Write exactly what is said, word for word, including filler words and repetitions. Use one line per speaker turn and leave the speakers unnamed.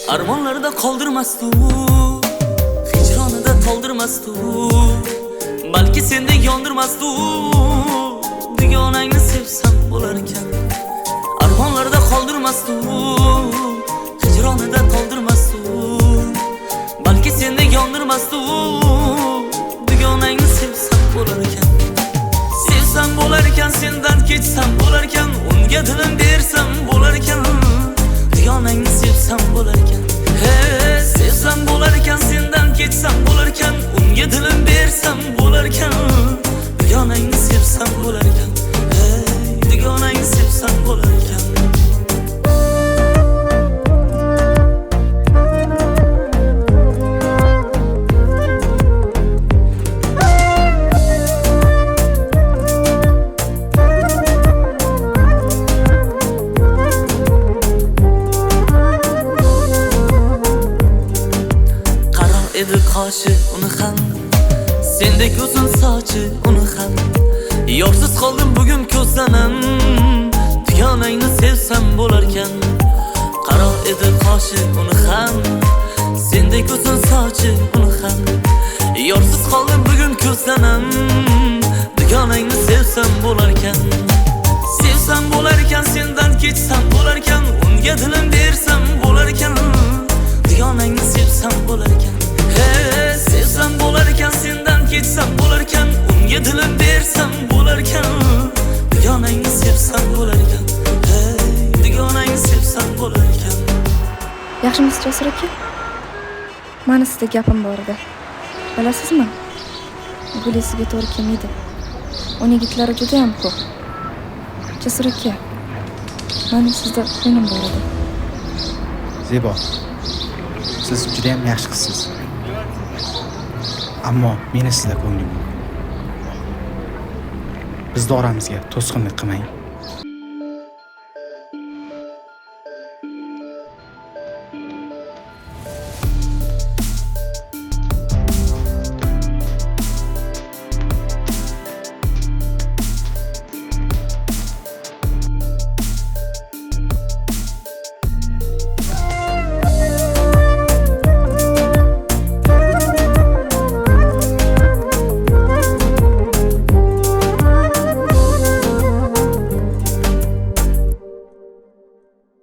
Armonlarda qoldirmasdi, hijronida to'ldirmasdi, balki senda yondirmasdi. Dugonangni sevsam bo'lar ekan. Armonlarda qoldirmasdi, hijronida to'ldirmasdi, balki senda yondirmasdi. Dugonangni sevsam bo'lar ekan. Sevsam bo'lar ekan, sendan kechsam bo'lar ekan, unga dilim bersam bo'lar ekan. Dugonangni sevsam bo'lar ekan. He, sevsam bo'lar ekan, sendan kechsam bo'lar ekan, unga dilim bersam bo'lar ekan. Dugonangni sevsam bo'lar ekan. He, dugonangni sevsam bo'lar ekan. Edi qoshi uni ham, sendek uzun sochi uni ham. Yorsiz qoldim bugun ko'zlanam, dugonangni sevsam bo'lar ekan. Qaro edi qoshi uni ham, sendek uzun sochi uni ham. Yorsiz qoldim bugun ko'zlanam, dugonangni sevsam bo'lar ekan. Sevsam bo'lar ekan, sendan kechsam bo'lar ekan, unga dilim bersam bo'lar ekan. Dugonangni sevsam bo'lar ekan. Sevsam bo'lar ekan, sendan kechsam bo'lar ekan, unga dilim bersam bo'lar ekan. Dugonangni sevsam bo'lar ekan. Hey, dugonangni sevsam bo'lar ekan.
Yaxshimisiz Jasur aka? Meni sizga gapim bor edi. Bilasizmi? Guli sizga to'g'ri kelmaydi. Uning yigitlari juda ham ko'p. Jasur aka, meni sizda qo'ynim bor edi.
Zebo, siz juda ham yaxshi qizsiz. Ammo meni sizda ko'nglim yo'q. Bizning oramizga to'sqinlik qilmang.